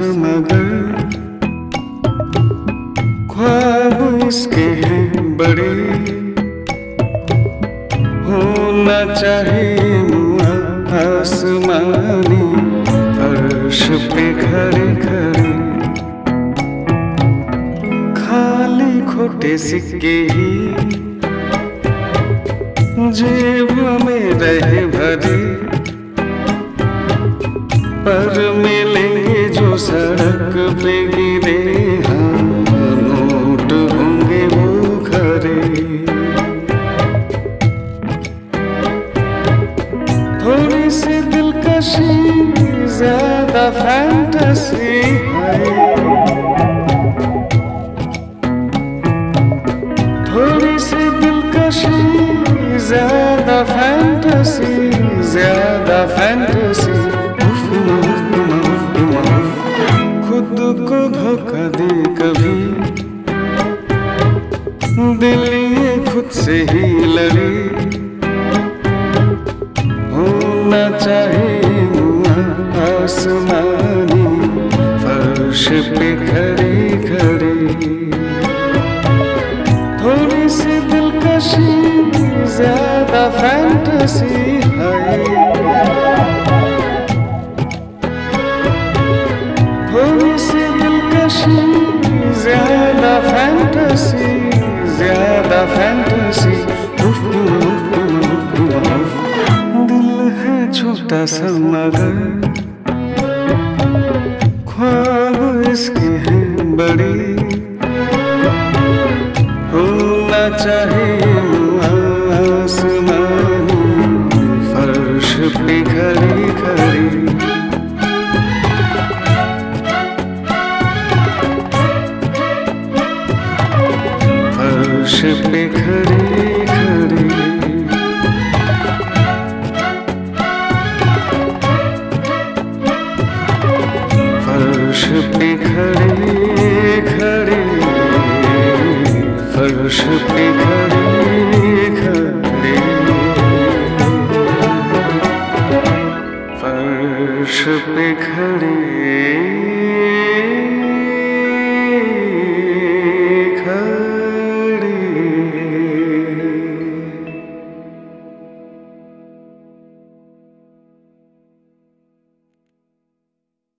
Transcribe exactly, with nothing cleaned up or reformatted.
मगर ख्वाब इसके हैं बड़े, होना चाहिए मुआ आसमानी फर्श पे खड़े खड़े। खाली खोटे सिक्के ही जेब में रहे भरे, पर मिलेंगे जो सड़क पे गिरे, हाँ नोट होंगे वो खरे। थोड़ी सी दिलकशी ज्यादा फैंटेसी है, थोड़ी सी दिलकशी ज्यादा फैंटेसी, ज्यादा फैंटेसी। खुद को धोखा दे कभी, दिल ये खुद से ही लड़े, होना चाहिए मुआ आसमानी फर्श पे खड़े खड़े। थोड़ी सी दिलकशी ज्यादा फैंटेसी है, थोड़ी सी दिलकशी ज्यादा फैंटेसी, ज्यादा फैंटेसी। दिल है छोटा सा मगर ख्वाब इसके हैं बड़े, होना चाहिए आसमानी फर्श पे खड़ी खड़ी। फर्श पे खड़ी खड़ी, फर्श पे खड़ी खड़ी, फर्श पे खड़ी खड़ी, फर्श पे खड़ी।